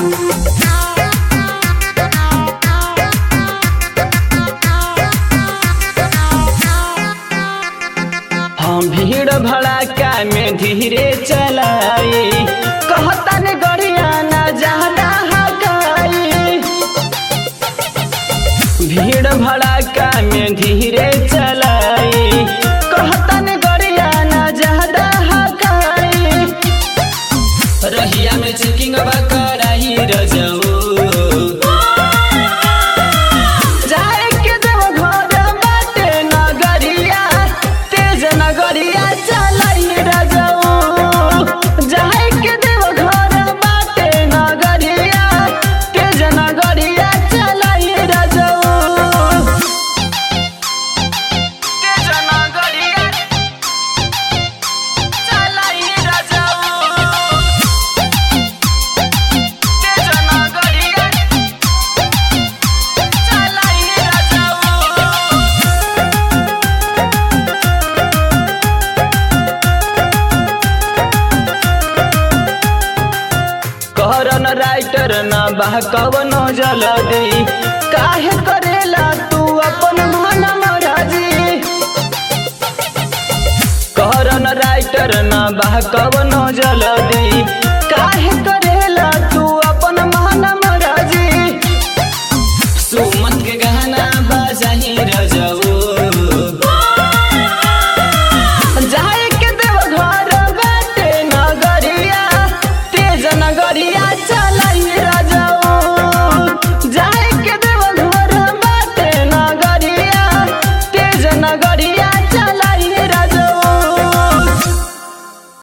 हम भीड़ भड़ाका में धीरे चलाई, कहता ने गड़िया ना ज्यादा हकाई। भीड़ भड़ाका में धीरे चलाई, कहता ने गड़िया ना ज्यादा हकाई। रहिया में चेकिंग कराई रजऊ, कहरन राइटर ना बा कवनो जल्दी, काहे करेला तू अपन मन मराजी। कहरन राइटर ना बा कवनो जल्दी, काहे करे